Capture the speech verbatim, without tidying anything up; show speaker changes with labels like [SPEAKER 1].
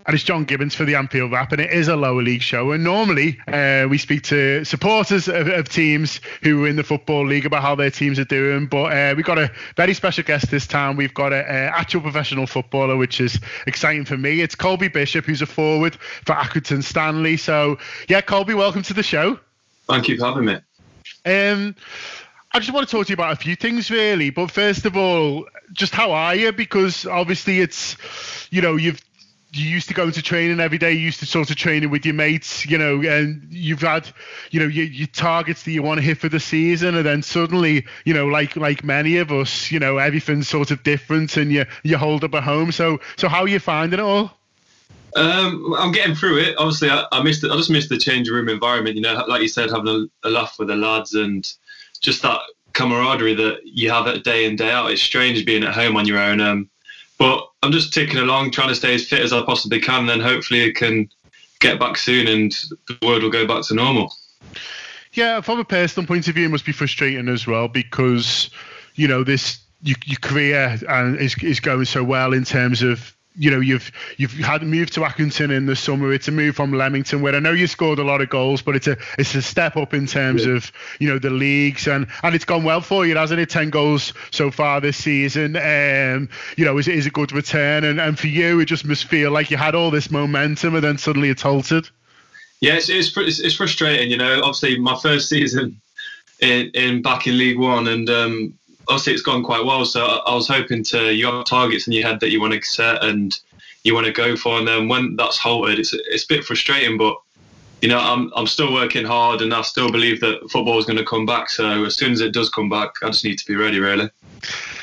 [SPEAKER 1] And it's John Gibbons for the Anfield Wrap, and it is a lower league show. And normally uh, we speak to supporters of, of teams who are in the Football League about how their teams are doing. But uh, we've got a very special guest this time. We've got an actual professional footballer, which is exciting for me. It's Colby Bishop, who's a forward for Accrington Stanley. So, yeah, Colby, welcome to the show.
[SPEAKER 2] Thank you for having me.
[SPEAKER 1] Um, I just want to talk to you about a few things, really. But first of all, just how are you? Because obviously it's, you know, you've you used to go into training every day. You used to sort of training with your mates, you know, and you've had, you know, your, your targets that you want to hit for the season. And then suddenly, you know, like like many of us, you know, everything's sort of different and you, you hold up at home. So so how are you finding it all?
[SPEAKER 2] Um, I'm getting through it. Obviously, I, I missed it. I just missed the change room environment, you know, like you said, having a, a laugh with the lads and just that camaraderie that you have at day in, day out. It's strange being at home on your own. Um, But I'm just ticking along, trying to stay as fit as I possibly can, and then hopefully I can get back soon and the world will go back to normal.
[SPEAKER 1] Yeah, from a personal point of view, it must be frustrating as well because, you know, this your, your career and is is going so well in terms of, you know, you've you've had moved to Accrington in the summer. It's a move from Leamington, where I know you scored a lot of goals, but it's a it's a step up in terms yeah. of, you know, the leagues, and and it's gone well for you, hasn't it? Ten goals so far this season. Um, you know, is is a good return, and and for you, it just must feel like you had all this momentum, and then suddenly it's halted.
[SPEAKER 2] Yeah, it's it's, it's frustrating. You know, obviously my first season in in back in League One, and um. Obviously, it's gone quite well. So I was hoping to, you have targets in your head that you want to set and you want to go for. And then when that's halted, it's it's a bit frustrating. But, you know, I'm I'm still working hard and I still believe that football is going to come back. So as soon as it does come back, I just need to be ready, really.